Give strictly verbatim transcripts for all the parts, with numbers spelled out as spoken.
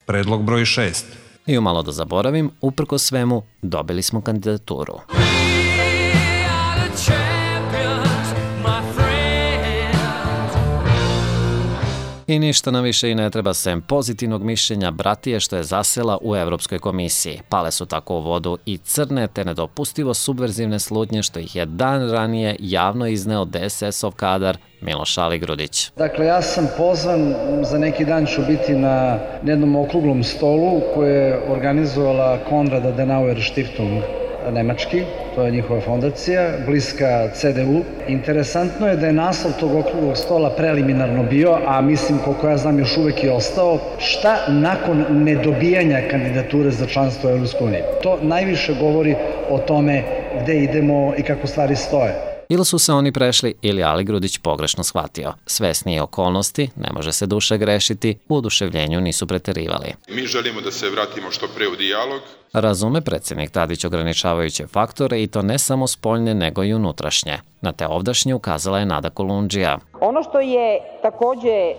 Predlog broj šest. I umalo da zaboravim, uprko svemu, dobili smo kandidaturu. I ništa nam više i ne treba sem pozitivnog mišljenja bratije što je zasela u Evropskoj komisiji. Pale su tako u vodu i crne te nedopustivo subverzivne slutnje što ih je dan ranije javno izneo D S S-ov kadar Miloš Aligrudić. Dakle, ja sam pozvan, za neki dan ću biti na jednom okruglom stolu koje je organizovala Konrad Adenauer Stiftung nemački, to je njihova fondacija, bliska C D U. Interesantno je da je naslov tog okruglog stola preliminarno bio, a mislim koliko ja znam još uvek je ostao, šta nakon nedobijanja kandidature za članstvo u Evropskoj uniji. To najviše govori o tome gde idemo i kako stvari stoje. Ili su se oni prešli ili Aligrudić pogrešno shvatio. Svesni okolnosti, ne može se duše grešiti, u oduševljenju nisu preterivali. Mi želimo da se vratimo što pre u dijalog. Razume predsjednik Tadić ograničavajuće faktore i to ne samo spoljne nego i unutrašnje. Na te ovdašnje ukazala je Nada Kolundžija. Ono što je takođe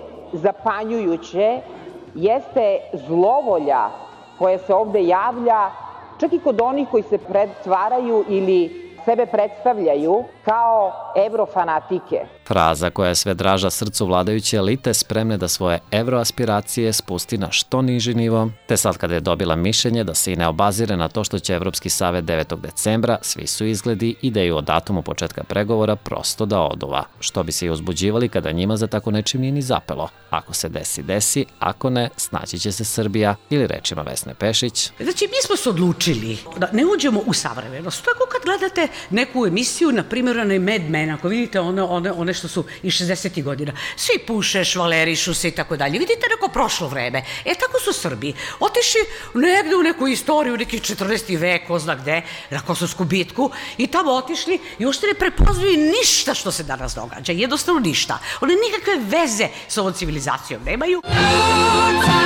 zapanjujuće jeste zlovolja koja se ovde javlja čak i kod onih koji se pretvaraju ili sebe predstavljaju kao evrofanatike. Fraza koja je sve draža srcu vladajuće elite spremne da svoje evroaspiracije spusti na što niži nivo, te sad kada je dobila mišljenje da se i ne obazire na to što će Evropski savet devetog decembra, svi su izgledi ideju o datumu početka pregovora prosto da oduva, što bi se i uzbuđivali kada njima za tako nečim nije ni zapelo. Ako se desi, desi, ako ne, snaći će se Srbija ili rečima Vesne Pešić. Znači, mi smo se odlučili da ne uđemo u savremenost. To je kao kad gledate neku emisiju, na primjer, onaj Mad Men, ako vidite one, one, one što su iz šezdesetih godina, svi puše, švalerišu se i tako dalje. Vidite neko prošlo vreme. E, tako su Srbi otišli negde u neku istoriju, neki četrnaesti vek, ko zna gde, na Kosovsku bitku, i tamo otišli i uopšte ne prepoznaju ništa što se danas događa. Jednostavno ništa. One nikakve veze s ovom civilizacijom nemaju.